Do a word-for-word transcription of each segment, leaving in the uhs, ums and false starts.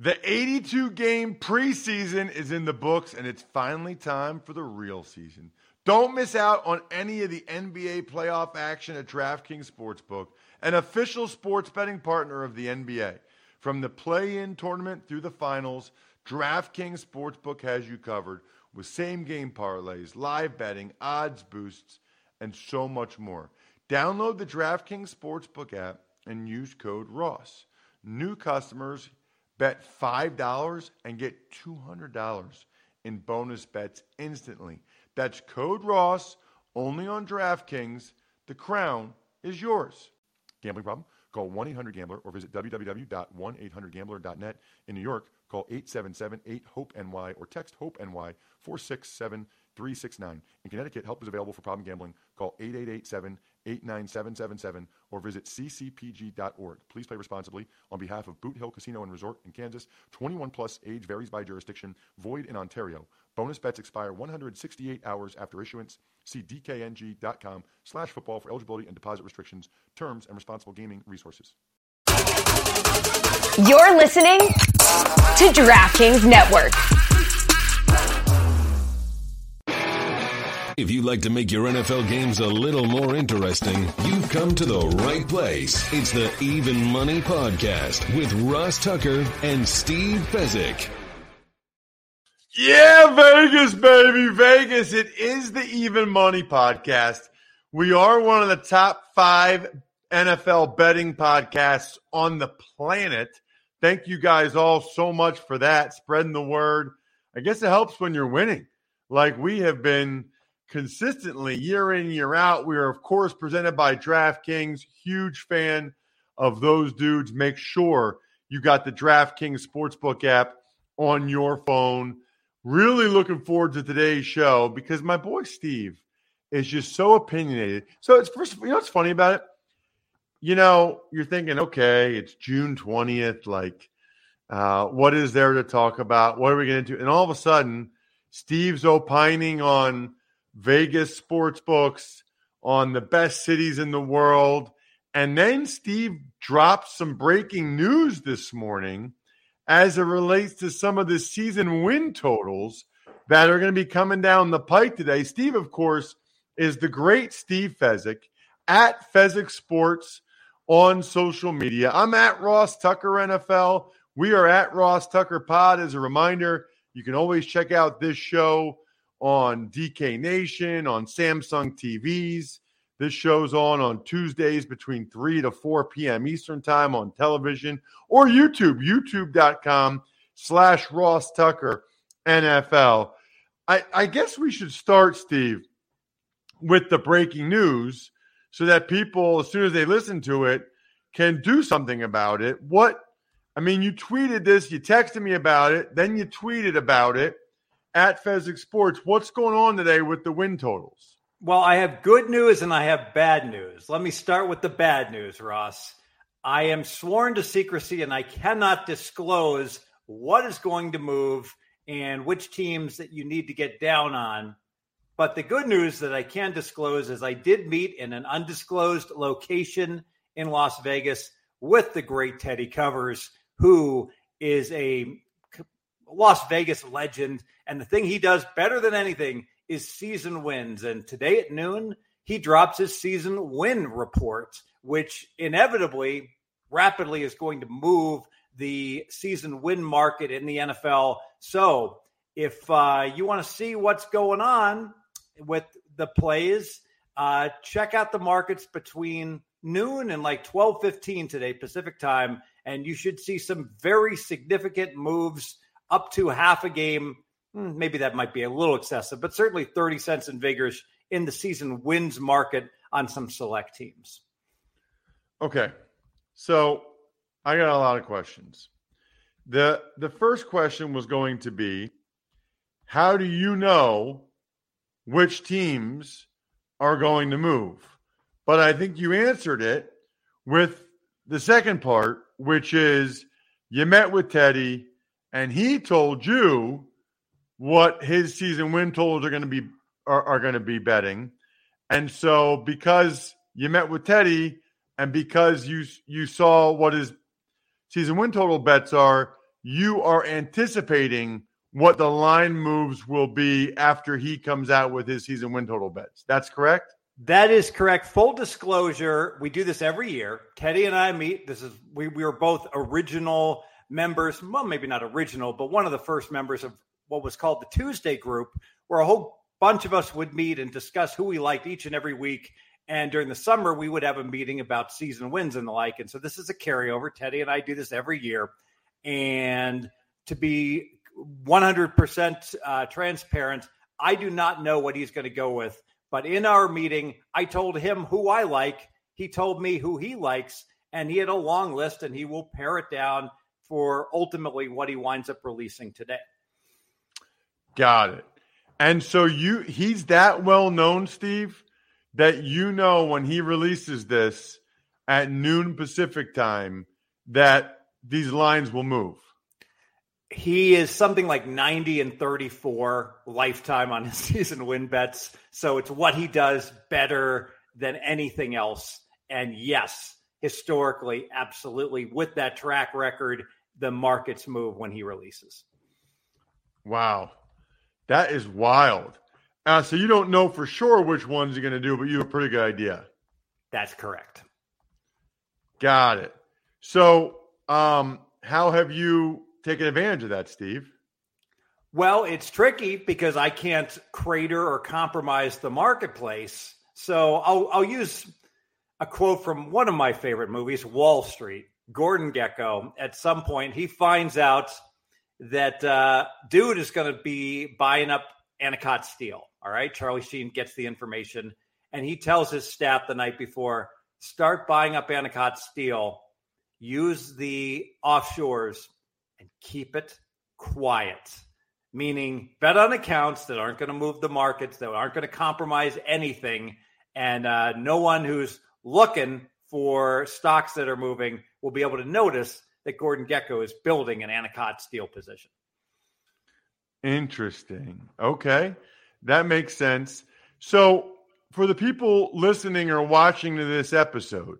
The eighty-two game preseason is in the books, and it's finally time for the real season. Don't miss out on any of the N B A playoff action at DraftKings Sportsbook, an official sports betting partner of the N B A. From the play-in tournament through the finals, DraftKings Sportsbook has you covered with same-game parlays, live betting, odds boosts, and so much more. Download the DraftKings Sportsbook app and use code Ross. New customers bet five dollars and get two hundred dollars in bonus bets instantly. That's code Ross, only on DraftKings. The crown is yours. Gambling problem? Call one eight hundred gambler or visit w w w dot one eight hundred gambler dot net. In New York, call eight seven seven eight hope N Y or text HOPE-NY four six seven three six nine. In Connecticut, help is available for problem gambling. Call eight eight eight seven eight nine seven seven seven or visit c c p g dot org. Please play responsibly. On behalf of Boot Hill Casino and Resort in Kansas, twenty-one plus, age varies by jurisdiction, void in Ontario. Bonus bets expire one hundred sixty-eight hours after issuance. See d k n g dot com slash football for eligibility and deposit restrictions, terms, and responsible gaming resources. You're listening to DraftKings Network. If you'd like to make your N F L games a little more interesting, you've come to the right place. It's the Even Money Podcast with Ross Tucker and Steve Fezzik. Yeah, Vegas, baby, Vegas. It is the Even Money Podcast. We are one of the top five N F L betting podcasts on the planet. Thank you guys all so much for that, spreading the word. I guess it helps when you're winning. Like we have been consistently year in, year out. We are, of course, presented by DraftKings. Huge fan of those dudes. Make sure you got the DraftKings Sportsbook app on your phone. Really looking forward to today's show because my boy Steve is just so opinionated. So it's first, you know what's funny about it? You know, you're thinking, okay, it's June twentieth. Like, uh, what is there to talk about? What are we going to do? And all of a sudden, Steve's opining on Vegas sports books, on the best cities in the world. And then Steve dropped some breaking news this morning as it relates to some of the season win totals that are going to be coming down the pike today. Steve, of course, is the great Steve Fezzik at Fezzik Sports on social media. I'm at Ross Tucker N F L. We are at Ross Tucker Pod. As a reminder, you can always check out this show on D K Nation, on Samsung T Vs. This show's on on Tuesdays between three to four p.m. Eastern time on television or YouTube, youtube.com slash Ross Tucker NFL. I, I guess we should start, Steve, with the breaking news so that people, as soon as they listen to it, can do something about it. What, I mean, you tweeted this, you texted me about it, then you tweeted about it at Fezzik Sports. What's going on today with the win totals? Well, I have good news and I have bad news. Let me start with the bad news, Ross. I am sworn to secrecy and I cannot disclose what is going to move and which teams that you need to get down on. But the good news that I can disclose is I did meet in an undisclosed location in Las Vegas with the great Teddy Covers, who is a Las Vegas legend. And the thing he does better than anything is season wins. And today at noon, he drops his season win report, which inevitably, rapidly is going to move the season win market in the N F L. So if uh, you want to see what's going on with the plays, uh, check out the markets between noon and like twelve fifteen today Pacific time, and you should see some very significant moves up to half a game. Maybe that might be a little excessive, but certainly thirty cents and vigors in the season wins market on some select teams. Okay. So I got a lot of questions. The the first question was going to be, how do you know which teams are going to move? But I think you answered it with the second part, which is you met with Teddy and he told you what his season win totals are going to be are, are going to be betting. And so because you met with Teddy and because you you saw what his season win total bets are, you are anticipating what the line moves will be after he comes out with his season win total bets. That's correct? That is correct. Full disclosure, we do this every year. Teddy and I meet. This is we, we were both original members. Well, maybe not original, but one of the first members of what was called the Tuesday group, where a whole bunch of us would meet and discuss who we liked each and every week. And during the summer, we would have a meeting about season wins and the like. And so this is a carryover. Teddy and I do this every year. And to be one hundred percent uh, transparent, I do not know what he's going to go with. But in our meeting, I told him who I like. He told me who he likes. And he had a long list, and he will pare it down for ultimately what he winds up releasing today. Got it. And so you he's that well known, Steve, that you know when he releases this at noon Pacific time that these lines will move. He is something like ninety and thirty-four lifetime on his season win bets. So it's what he does better than anything else. And yes, historically, absolutely, with that track record, the markets move when he releases. Wow. That is wild. Uh, so you don't know for sure which ones you're going to do, but you have a pretty good idea. That's correct. Got it. So um, how have you taken advantage of that, Steve? Well, it's tricky because I can't crater or compromise the marketplace. So I'll, I'll use a quote from one of my favorite movies, Wall Street. Gordon Gekko, at some point, he finds out that uh, dude is going to be buying up Anacott Steel. All right. Charlie Sheen gets the information and he tells his staff the night before, start buying up Anacott Steel, use the offshores and keep it quiet, meaning bet on accounts that aren't going to move the markets, that aren't going to compromise anything. And uh, no one who's looking for stocks that are moving will be able to notice that Gordon Gekko is building an Anacott Steel position. Interesting. Okay. That makes sense. So for the people listening or watching to this episode,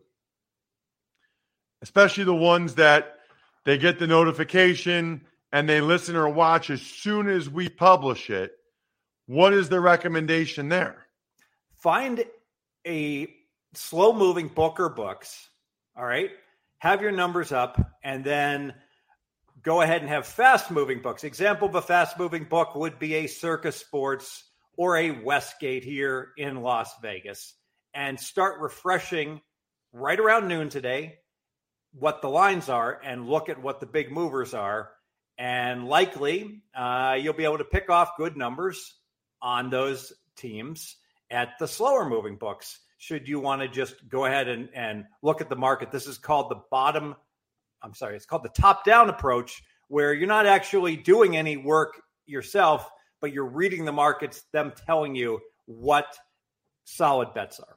especially the ones that they get the notification and they listen or watch as soon as we publish it, what is the recommendation there? Find a slow-moving book or books, all right? Have your numbers up, and then go ahead and have fast-moving books. Example of a fast-moving book would be a Circus Sports or a Westgate here in Las Vegas. And start refreshing right around noon today what the lines are and look at what the big movers are. And likely uh, you'll be able to pick off good numbers on those teams at the slower-moving books. Should you want to just go ahead and, and look at the market, this is called the bottom, I'm sorry, it's called the top-down approach, where you're not actually doing any work yourself, but you're reading the markets, them telling you what solid bets are.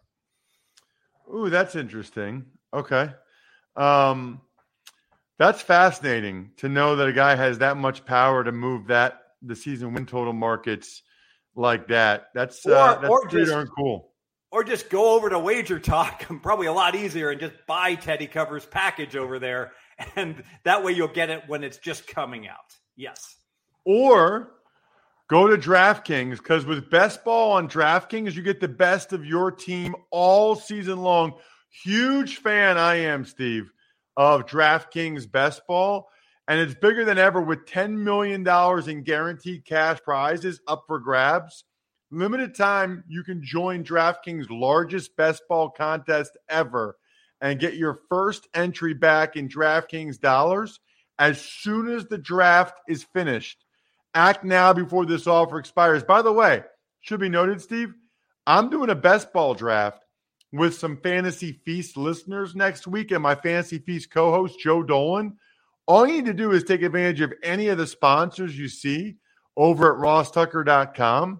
Ooh, that's interesting. Okay. Um, that's fascinating to know that a guy has that much power to move that, the season win total markets like that. That's, or, uh, that's or pretty just, darn cool. Or just go over to Wager Talk, probably a lot easier, and just buy Teddy Cover's package over there. And that way you'll get it when it's just coming out. Yes. Or go to DraftKings, because with Best Ball on DraftKings, you get the best of your team all season long. Huge fan I am, Steve, of DraftKings Best Ball. And it's bigger than ever with ten million dollars in guaranteed cash prizes up for grabs. Limited time, you can join DraftKings' largest best ball contest ever and get your first entry back in DraftKings dollars as soon as the draft is finished. Act now before this offer expires. By the way, should be noted, Steve, I'm doing a best ball draft with some Fantasy Feast listeners next week and my Fantasy Feast co-host, Joe Dolan. All you need to do is take advantage of any of the sponsors you see over at ross tucker dot com.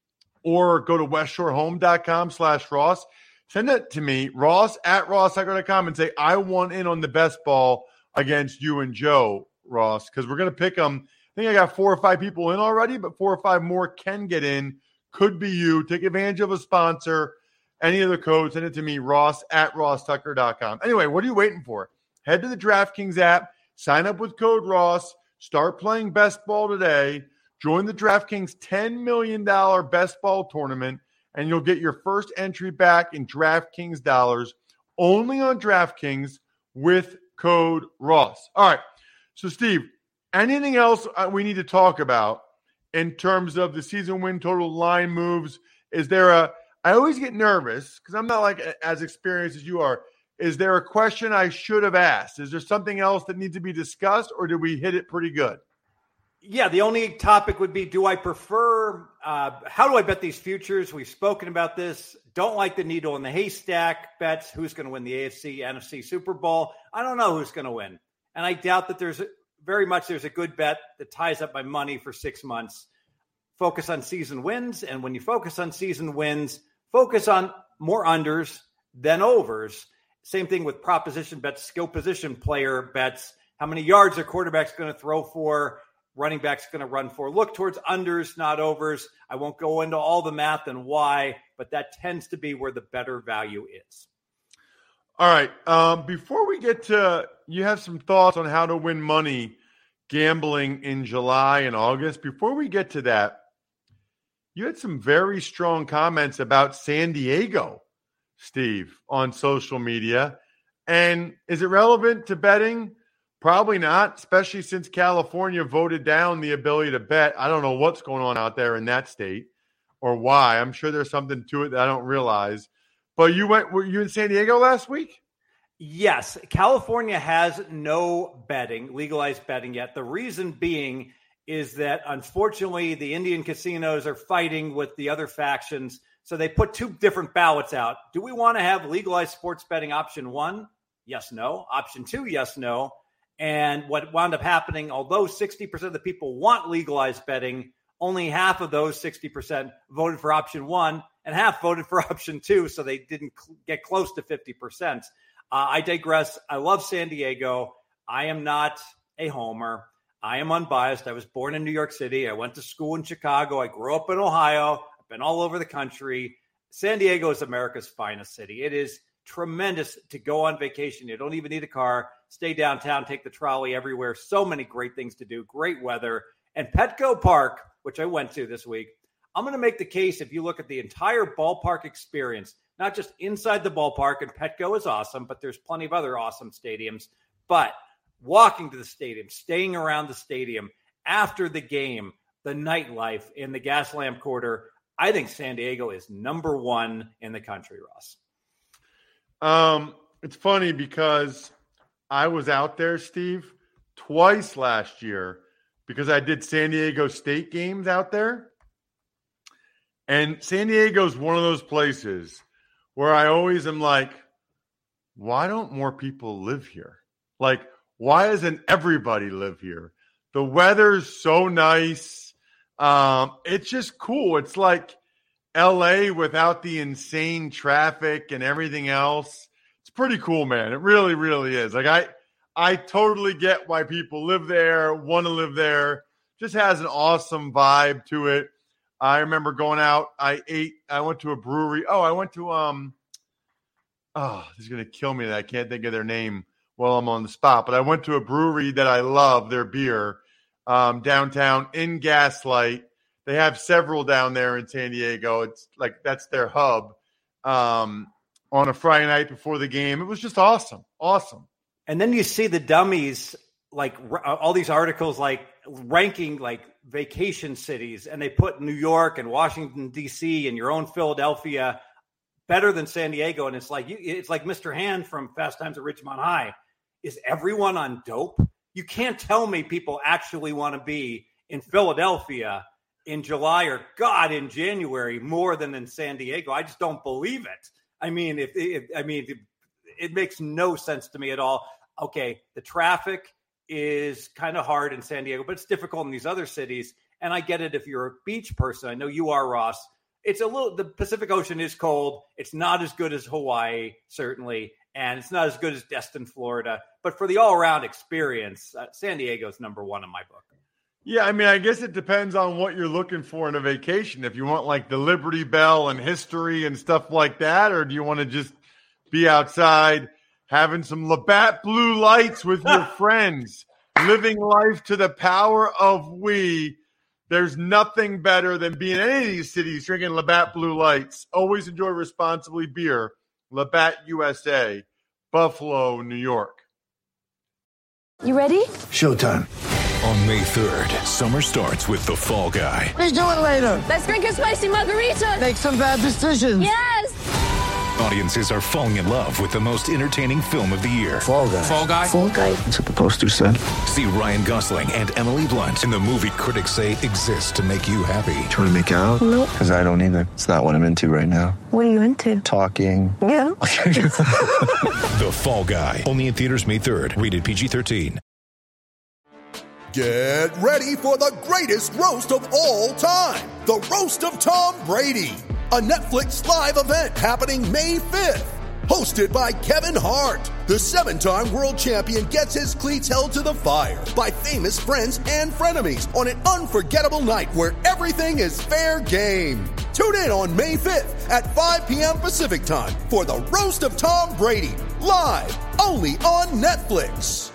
Or go to westshorehome.com slash Ross. Send it to me, Ross at ross tucker dot com, and say, I want in on the best ball against you and Joe, Ross, because we're going to pick them. I think I got four or five people in already, but four or five more can get in. Could be you. Take advantage of a sponsor. Any other code, send it to me, Ross at ross tucker dot com. Anyway, what are you waiting for? Head to the DraftKings app, sign up with code Ross, Start playing best ball today. Join the DraftKings ten million dollars best ball tournament, and you'll get your first entry back in DraftKings dollars only on DraftKings with code Ross. All right. So, Steve, anything else we need to talk about in terms of the season win total line moves? Is there a – I always get nervous because I'm not like as experienced as you are. Is there a question I should have asked? Is there something else that needs to be discussed, or did we hit it pretty good? Yeah, the only topic would be, do I prefer uh, – how do I bet these futures? We've spoken about this. Don't like the needle in the haystack bets. Who's going to win the A F C, N F C Super Bowl? I don't know who's going to win. And I doubt that there's – very much there's a good bet that ties up my money for six months. Focus on season wins. And when you focus on season wins, focus on more unders than overs. Same thing with proposition bets, skill position player bets. How many yards are quarterbacks going to throw for? Running back's going to run for. Look towards unders, not overs. I won't go into all the math and why, but that tends to be where the better value is. All right. Um, before we get to, you have some thoughts on how to win money gambling in July and August. Before we get to that, you had some very strong comments about San Diego, Steve, on social media. And is it relevant to betting? Probably not, especially since California voted down the ability to bet. I don't know what's going on out there in that state or why. I'm sure there's something to it that I don't realize. But you went, were you in San Diego last week? Yes. California has no betting, legalized betting yet. The reason being is that, unfortunately, the Indian casinos are fighting with the other factions. So they put two different ballots out. Do we want to have legalized sports betting? Option one, yes, no. Option two, yes, no. And what wound up happening, although sixty percent of the people want legalized betting, only half of those sixty percent voted for option one and half voted for option two. So they didn't cl- get close to fifty percent. Uh, I digress. I love San Diego. I am not a homer. I am unbiased. I was born in New York City. I went to school in Chicago. I grew up in Ohio. I've been all over the country. San Diego is America's finest city. It is tremendous to go on vacation. You don't even need a car. Stay downtown, take the trolley everywhere. So many great things to do, great weather. And Petco Park, which I went to this week, I'm going to make the case if you look at the entire ballpark experience, not just inside the ballpark, and Petco is awesome, but there's plenty of other awesome stadiums. But walking to the stadium, staying around the stadium, after the game, the nightlife in the Gaslamp Quarter, I think San Diego is number one in the country, Ross. Um, it's funny because I was out there, Steve, twice last year because I did San Diego State games out there. And San Diego's one of those places where I always am like, why don't more people live here? Like, why doesn't everybody live here? The weather's so nice. Um, it's just cool. It's like L A without the insane traffic and everything else. It's pretty cool, man. It really, really is. Like I, I totally get why people live there, want to live there. Just has an awesome vibe to it. I remember going out. I ate. I went to a brewery. Oh, I went to um. Oh, this is gonna kill me that I can't think of their name while I'm on the spot. But I went to a brewery that I love their beer um, downtown in Gaslight. They have several down there in San Diego. It's like that's their hub. Um, on a Friday night before the game, it was just awesome, awesome. And then you see the dummies, like all these articles, like ranking like vacation cities, and they put New York and Washington D C and your own Philadelphia better than San Diego, and it's like you, it's like Mister Hand from Fast Times at Ridgemont High. Is everyone on dope? You can't tell me people actually want to be in Philadelphia in July or God in January more than in San Diego. I just don't believe it. I mean, if, if I mean, it, it makes no sense to me at all. Okay, the traffic is kind of hard in San Diego, but it's difficult in these other cities. And I get it if you're a beach person. I know you are, Ross. It's a little, the Pacific Ocean is cold. It's not as good as Hawaii, certainly. And it's not as good as Destin, Florida. But for the all-around experience, uh, San Diego's number one in my book. Yeah, I mean, I guess it depends on what you're looking for in a vacation. If you want like the Liberty Bell and history and stuff like that, or do you want to just be outside having some Labatt Blue Lights with your friends living life to the power of we. There's nothing better than being in any of these cities drinking Labatt Blue Lights. Always enjoy responsibly beer. Labatt U S A, Buffalo, New York. You ready? Showtime. On May third, summer starts with The Fall Guy. Let's do it later. Let's drink a spicy margarita. Make some bad decisions. Yes. Audiences are falling in love with the most entertaining film of the year. Fall Guy. Fall Guy? Fall Guy. That's what the poster said. See Ryan Gosling and Emily Blunt in the movie critics say exists to make you happy. Trying to make it out? Nope. Because I don't either. It's not what I'm into right now. What are you into? Talking. Yeah. The Fall Guy. Only in theaters May third. Rated P G thirteen. Get ready for the greatest roast of all time. The Roast of Tom Brady. A Netflix live event happening May fifth. Hosted by Kevin Hart. The seven-time world champion gets his cleats held to the fire by famous friends and frenemies on an unforgettable night where everything is fair game. Tune in on May fifth at five p.m. Pacific time for the Roast of Tom Brady. Live only on Netflix.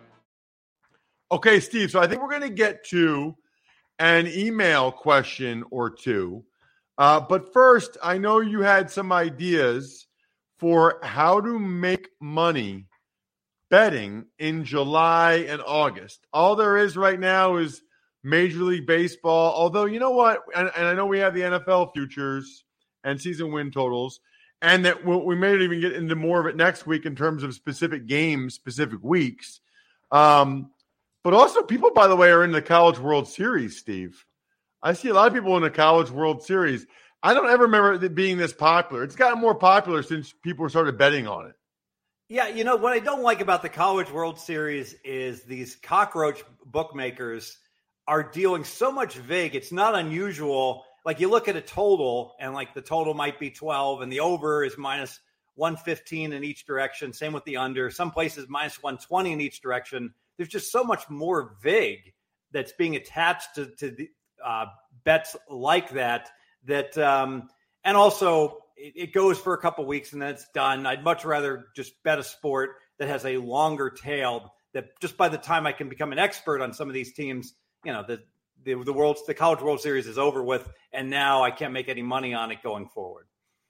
Okay, Steve, so I think we're going to get to an email question or two. Uh, but first, I know you had some ideas for how to make money betting in July and August. All there is right now is Major League Baseball. Although, you know what? And, and I know we have the N F L futures and season win totals, and that we'll, we may even get into more of it next week in terms of specific games, specific weeks. Um, but also, people, by the way, are in the College World Series, Steve. I see a lot of people in the College World Series. I don't ever remember it being this popular. It's gotten more popular since people started betting on it. Yeah, you know, what I don't like about the College World Series is these cockroach bookmakers are dealing so much vig. It's not unusual. Like, you look at a total, and, like, the total might be twelve, and the over is minus one fifteen in each direction. Same with the under. Some places minus one twenty in each direction. There's just so much more vig that's being attached to, to the uh, bets like that. That um, and also it, it goes for a couple weeks and then it's done. I'd much rather just bet a sport that has a longer tail. That just by the time I can become an expert on some of these teams, you know, the the the world's the College World Series is over with, and now I can't make any money on it going forward.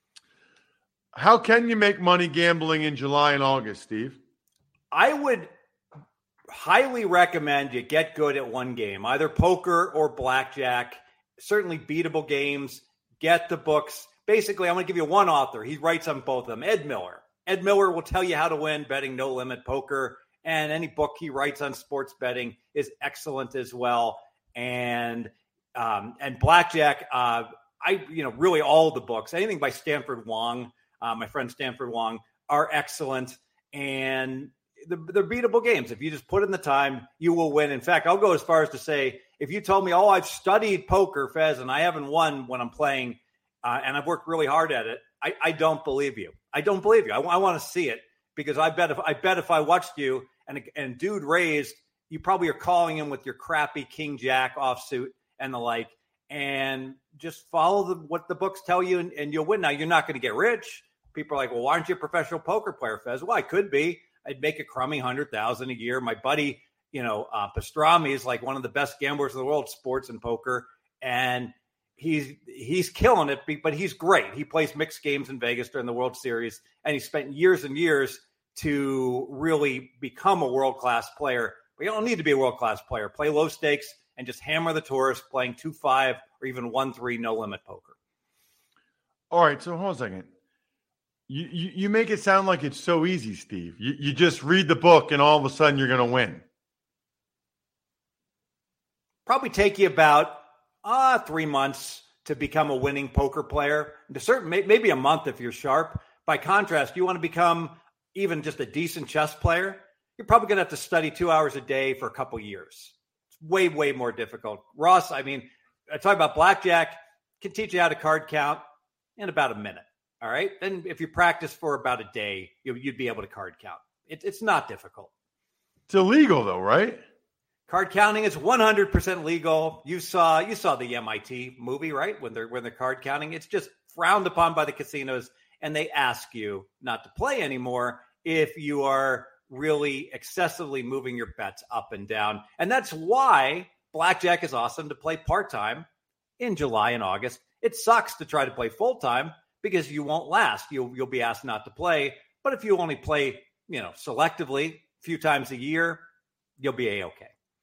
How can you make money gambling in July and August, Steve? I would highly recommend you get good at one game, either poker or blackjack. Certainly beatable games. Get the books. Basically, I'm going to give you one author. He writes on both of them. Ed Miller. Ed Miller will tell you how to win betting no limit poker. And any book he writes on sports betting is excellent as well. And um, and blackjack, uh, I you know really all the books, anything by Stanford Wong, uh, my friend Stanford Wong, are excellent. And they're, they're beatable games. If you just put in the time, you will win. In fact, I'll go as far as to say, if you told me, oh, I've studied poker, Fez, and I haven't won when I'm playing, uh, and I've worked really hard at it, I, I don't believe you. I don't believe you. I, I want to see it, because I bet if I bet if I watched you and and dude raised, you probably are calling him with your crappy King Jack offsuit and the like, and just follow the, what the books tell you, and, and you'll win. Now, you're not going to get rich. People are like, well, why aren't you a professional poker player, Fez? Well, I could be. I'd make a crummy hundred thousand a year. My buddy, you know, uh, Pastrami is like one of the best gamblers in the world, sports and poker, and he's he's killing it. But he's great. He plays mixed games in Vegas during the World Series, and he spent years and years to really become a world class player. But you don't need to be a world class player. Play low stakes and just hammer the tourists, playing two five or even one three no limit poker. All right, so hold on a second. You, you you make it sound like it's so easy, Steve. You you just read the book and all of a sudden you're going to win. Probably take you about uh, three months to become a winning poker player. To certain, maybe a month if you're sharp. By contrast, you want to become even just a decent chess player, you're probably going to have to study two hours a day for a couple years. It's way, way more difficult. Ross, I mean, I talk about blackjack, can teach you how to card count in about a minute. All right. Then if you practice for about a day, you, you'd be able to card count. It, it's not difficult. It's illegal though, right? Card counting is one hundred percent legal. You saw you saw the M I T movie, right? When they're when they're card counting, it's just frowned upon by the casinos, and they ask you not to play anymore if you are really excessively moving your bets up and down. And that's why blackjack is awesome to play part-time in July and August. It sucks to try to play full-time because you won't last. You'll, you'll be asked not to play. But if you only play, you know, selectively a few times a year, you'll be A-okay.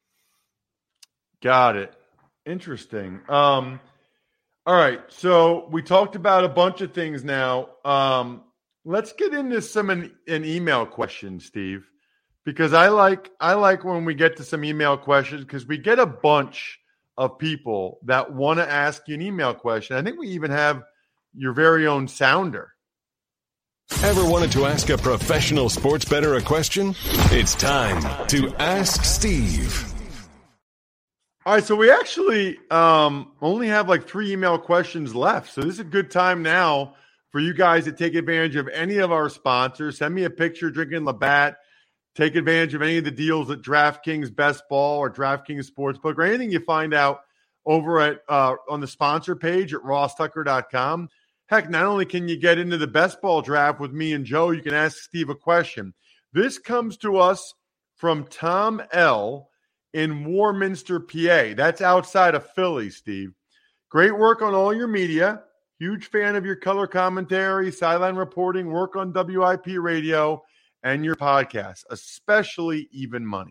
Got it. Interesting. Um, all right. So we talked about a bunch of things now. Um, let's get into some an, an email question, Steve, because I like I like when we get to some email questions because we get a bunch of people that want to ask you an email question. I think we even have your very own sounder. Ever wanted to ask a professional sports bettor a question? It's time to Ask Steve. All right, so we actually um, only have like three email questions left. So this is a good time now for you guys to take advantage of any of our sponsors. Send me a picture drinking Labatt. Take advantage of any of the deals at DraftKings Best Ball or DraftKings Sportsbook or anything you find out over at uh, on the sponsor page at ross tucker dot com. Heck, not only can you get into the best ball draft with me and Joe, you can ask Steve a question. This comes to us from Tom L. in Warminster, P A. That's outside of Philly, Steve. Great work on all your media. Huge fan of your color commentary, sideline reporting, work on W I P radio, and your podcast, especially Even Money.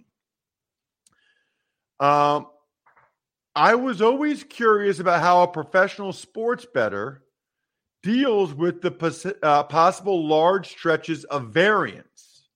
Um, I was always curious about how a professional sports bettor deals with the pos- uh, possible large stretches of variance.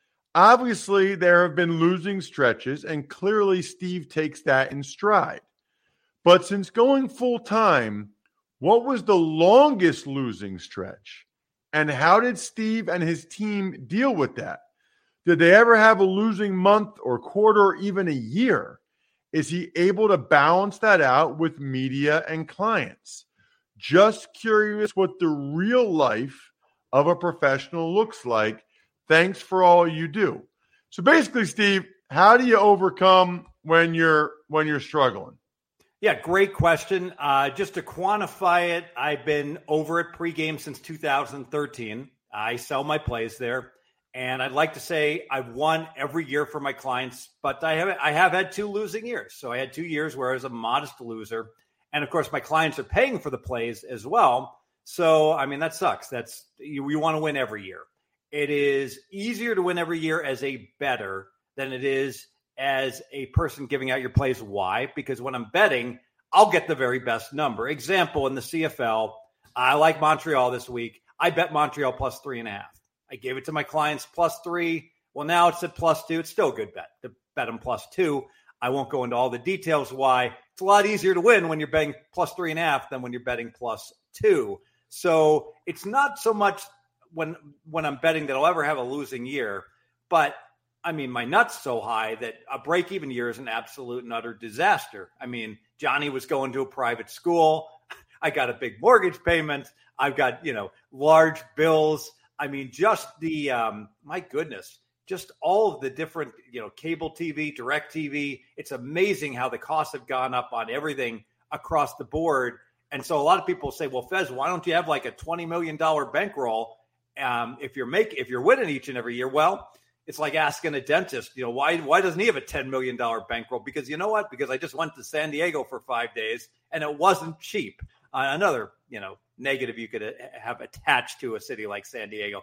Obviously, there have been losing stretches, and clearly Steve takes that in stride. But since going full-time, what was the longest losing stretch? And how did Steve and his team deal with that? Did they ever have a losing month or quarter or even a year? Is he able to balance that out with media and clients? Just curious what the real life of a professional looks like. Thanks for all you do. So basically, Steve, how do you overcome when you're when you're struggling? Yeah, great question. Uh, just to quantify it, I've been over at pregame since two thousand thirteen. I sell my plays there, and I'd like to say I've won every year for my clients, but I have I have had two losing years. So I had two years where I was a modest loser, and of course my clients are paying for the plays as well. So I mean that sucks. That's you, you want to win every year. It is easier to win every year as a bettor than it is as a person giving out your plays. Why? Because when I'm betting, I'll get the very best number. Example, in the C F L, I like Montreal this week. I bet Montreal plus three and a half. I gave it to my clients plus three. Well, now it's at plus two. It's still a good bet to bet them plus two. I won't go into all the details why. It's a lot easier to win when you're betting plus three and a half than when you're betting plus two. So it's not so much when when I'm betting that I'll ever have a losing year. But, I mean, my nut's so high that a break-even year is an absolute and utter disaster. I mean, Johnny was going to a private school. I got a big mortgage payment. I've got, you know, large bills. I mean, just the, um, my goodness, just all of the different, you know, cable T V, direct T V. It's amazing how the costs have gone up on everything across the board. And so a lot of people say, well, Fez, why don't you have like a twenty million dollars bankroll? Um, if you're making, if you're winning each and every year, well, it's like asking a dentist, you know, why, why doesn't he have a ten million dollars bankroll? Because you know what? Because I just went to San Diego for five days and it wasn't cheap. Uh, another, you know, negative you could have attached to a city like San Diego,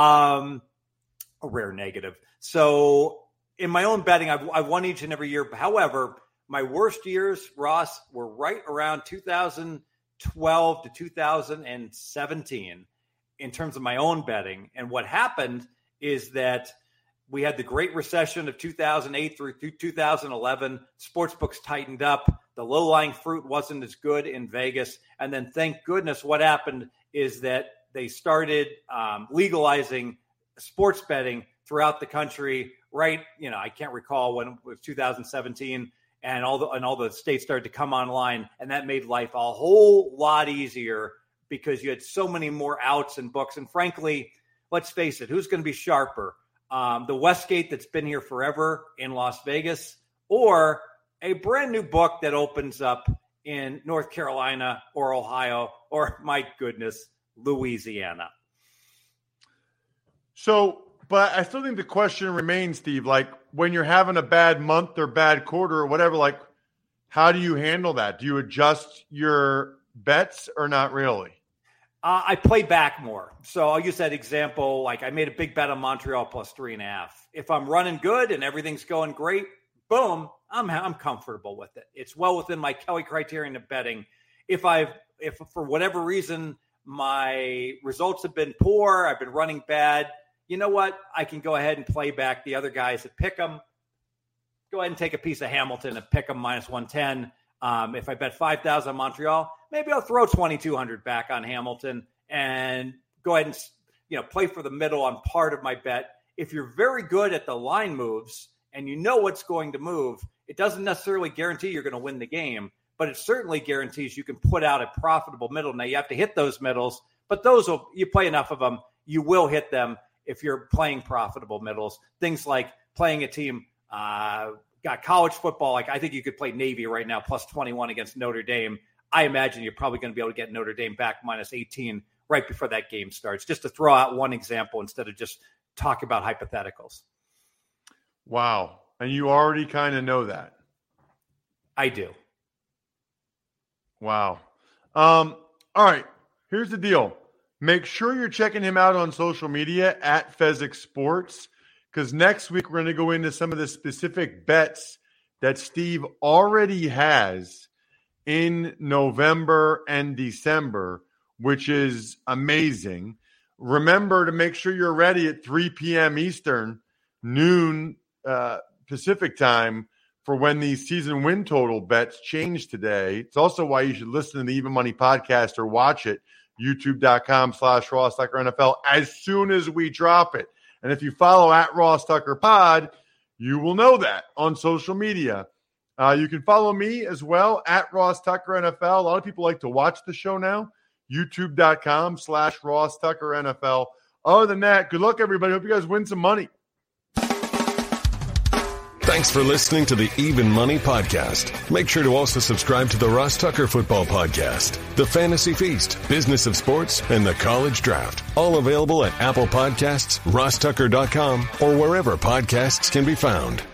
um, a rare negative. So in my own betting, I've, I've won each and every year. However, my worst years, Ross, were right around two thousand twelve to two thousand seventeen. In terms of my own betting. And what happened is that we had the Great Recession of two thousand eight through two thousand eleven. Sportsbooks tightened up. The low-lying fruit wasn't as good in Vegas. And then thank goodness what happened is that they started um, legalizing sports betting throughout the country. Right, you know, I can't recall when it was two thousand seventeen, and all the and all the states started to come online, and that made life a whole lot easier because you had so many more outs and books. And frankly, let's face it, who's going to be sharper? Um, the Westgate that's been here forever in Las Vegas, or a brand new book that opens up in North Carolina or Ohio, or my goodness, Louisiana. So But I still think the question remains, Steve, like when you're having a bad month or bad quarter or whatever, like how do you handle that? Do you adjust your bets or not really? Uh, I play back more. So I'll use that example. Like I made a big bet on Montreal plus three and a half. If I'm running good and everything's going great, boom, I'm I'm comfortable with it. It's well within my Kelly criterion of betting. If I've if for whatever reason my results have been poor, I've been running bad, you know what? I can go ahead and play back the other guys that pick them. Go ahead and take a piece of Hamilton and pick them minus one ten. Um, if I bet five thousand on Montreal, maybe I'll throw twenty-two hundred back on Hamilton and go ahead and, you know, play for the middle on part of my bet. If you're very good at the line moves and you know what's going to move, it doesn't necessarily guarantee you're going to win the game, but it certainly guarantees you can put out a profitable middle. Now you have to hit those middles, but those will, you play enough of them, you will hit them if you're playing profitable middles. Things like playing a team, uh, got college football. Like I think you could play Navy right now, plus twenty-one against Notre Dame. I imagine you're probably going to be able to get Notre Dame back minus eighteen right before that game starts, just to throw out one example instead of just talk about hypotheticals. Wow. And you already kind of know that. I do. Wow. Um, all right. Here's the deal. Make sure you're checking him out on social media at Fezzik Sports, because next week we're going to go into some of the specific bets that Steve already has in November and December, which is amazing. Remember to make sure you're ready at three p.m. Eastern, noon uh, Pacific time, for when these season win total bets change today. It's also why you should listen to the Even Money podcast or watch it, youtube.com slash Ross Tucker NFL, as soon as we drop it. And if you follow at Ross Tucker Pod, you will know that on social media. Uh, you can follow me as well at Ross Tucker N F L. A lot of people like to watch the show now. YouTube.com slash Ross Tucker NFL. Other than that, good luck, everybody. Hope you guys win some money. Thanks for listening to the Even Money Podcast. Make sure to also subscribe to the Ross Tucker Football Podcast, The Fantasy Feast, Business of Sports, and The College Draft. All available at Apple Podcasts, ross tucker dot com, or wherever podcasts can be found.